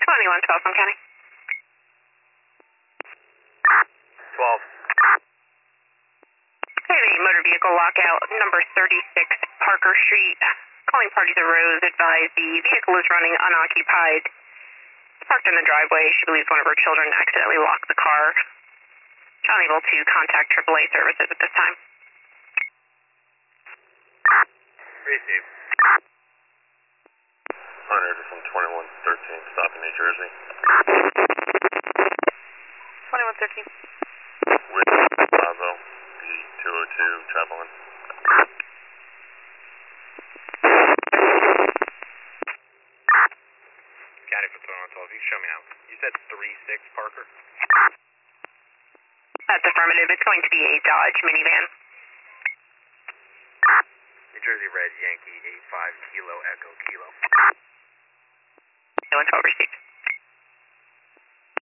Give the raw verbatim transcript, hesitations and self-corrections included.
twenty-one twelve from County. twelve. We have a motor vehicle lockout, number thirty-six Parker Street. Calling parties arose, advised the vehicle is running unoccupied. Parked in the driveway. She believes one of her children accidentally locked the car. Unable to contact triple A services at this time. Receive. Hunter from twenty-one thirteen, stop in New Jersey. twenty-one thirteen. With Bravo, B two oh two, traveling. Got it for twenty-one twelve. You can show me now. You said three six Parker? That's affirmative. It's going to be a Dodge minivan. New Jersey Red Yankee eight five Kilo Echo Kilo. twenty-one twelve received.